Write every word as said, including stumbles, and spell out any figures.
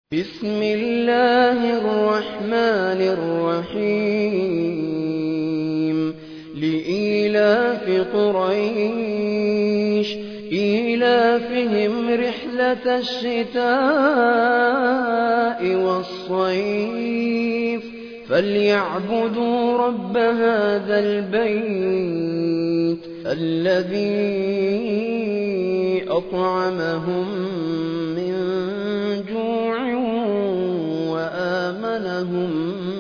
بسم الله الرحمن الرحيم لإيلاف قريش إيلافهم رحلة الشتاء والصيف فليعبدوا رب هذا البيت الذي أطعمهم من جوع وآمنهم